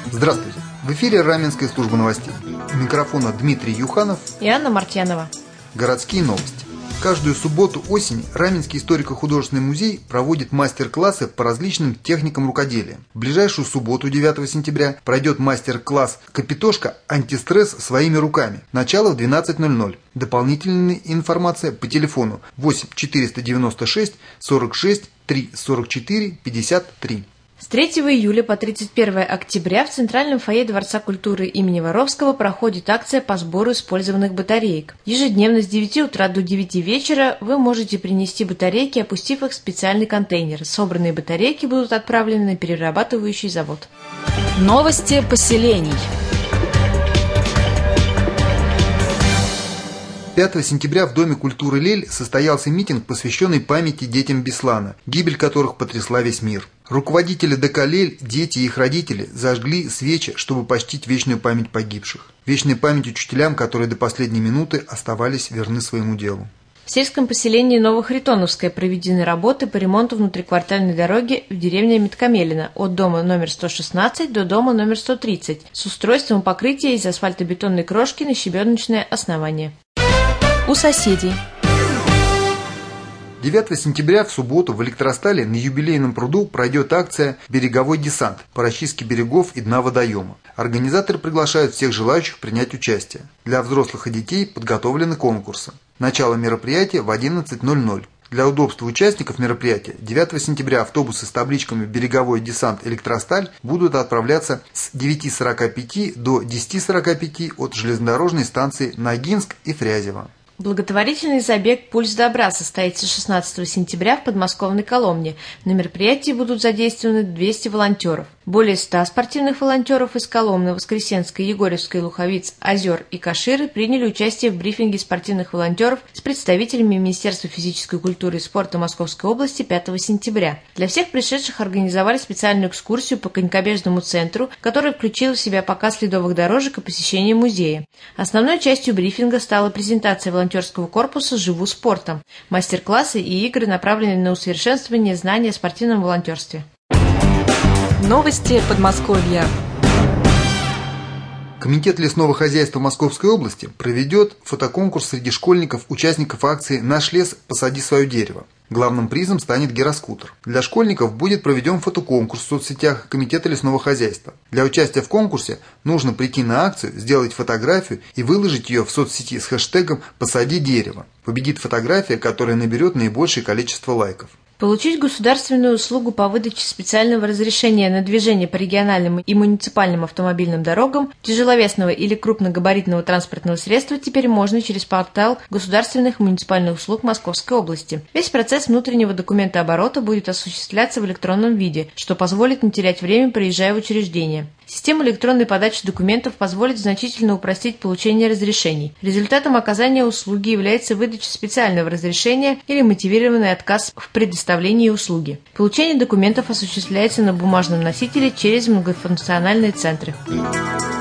Здравствуйте! В эфире Раменская служба новостей. У микрофона Дмитрий Юханов и Анна Мартьянова. Городские новости. Каждую субботу осени Раменский историко-художественный музей проводит мастер-классы по различным техникам рукоделия. В ближайшую субботу, 9 сентября, пройдет мастер-класс «Капитошка. Антистресс своими руками». Начало в 12:00. Дополнительная информация по телефону 8 496 46 3 44 53. С 3 июля по 31 октября в Центральном фойе Дворца культуры имени Воровского проходит акция по сбору использованных батареек. Ежедневно с 9 утра до 9 вечера вы можете принести батарейки, опустив их в специальный контейнер. Собранные батарейки будут отправлены на перерабатывающий завод. Новости поселений. 5 сентября в Доме культуры «Лель» состоялся митинг, посвященный памяти детям Беслана, гибель которых потрясла весь мир. Руководители ДК «Лель», дети и их родители зажгли свечи, чтобы почтить вечную память погибших. Вечная память учителям, которые до последней минуты оставались верны своему делу. В сельском поселении Новохритоновское проведены работы по ремонту внутриквартальной дороги в деревне Меткамелино от дома номер 116 до дома номер 130 с устройством покрытия из асфальтобетонной крошки на щебеночное основание. У соседей. 9 сентября в субботу в Электростале на юбилейном пруду пройдет акция «Береговой десант» по расчистке берегов и дна водоема. Организаторы приглашают всех желающих принять участие. Для взрослых и детей подготовлены конкурсы. Начало мероприятия в 11:00. Для удобства участников мероприятия 9 сентября автобусы с табличками «Береговой десант Электросталь» будут отправляться с 9:45 до 10:45 от железнодорожной станции Ногинск и Фрязево. Благотворительный забег «Пульс добра» состоится 16 сентября в подмосковной Коломне. На мероприятии будут задействованы 200 волонтеров. Более 100 спортивных волонтеров из Коломны, Воскресенской, Егорьевской, Луховиц, Озер и Каширы приняли участие в брифинге спортивных волонтеров с представителями Министерства физической культуры и спорта Московской области 5 сентября. Для всех пришедших организовали специальную экскурсию по конькобежному центру, которая включила в себя показ ледовых дорожек и посещение музея. Основной частью брифинга стала презентация волонтерского корпуса «Живу спортом», мастер-классы и игры, направленные на усовершенствование знаний о спортивном волонтерстве. Новости Подмосковья. Комитет лесного хозяйства Московской области проведет фотоконкурс среди школьников, участников акции «Наш лес. Посади свое дерево». Главным призом станет гироскутер. Для школьников будет проведен фотоконкурс в соцсетях Комитета лесного хозяйства. Для участия в конкурсе нужно прийти на акцию, сделать фотографию и выложить ее в соцсети с хэштегом «Посади дерево». Победит фотография, которая наберет наибольшее количество лайков. Получить государственную услугу по выдаче специального разрешения на движение по региональным и муниципальным автомобильным дорогам тяжеловесного или крупногабаритного транспортного средства теперь можно через портал государственных и муниципальных услуг Московской области. Весь процесс внутреннего документооборота будет осуществляться в электронном виде, что позволит не терять время, приезжая в учреждение. Система электронной подачи документов позволит значительно упростить получение разрешений. Результатом оказания услуги является выдача специального разрешения или мотивированный отказ в предоставлении услуги. Получение документов осуществляется на бумажном носителе через многофункциональные центры.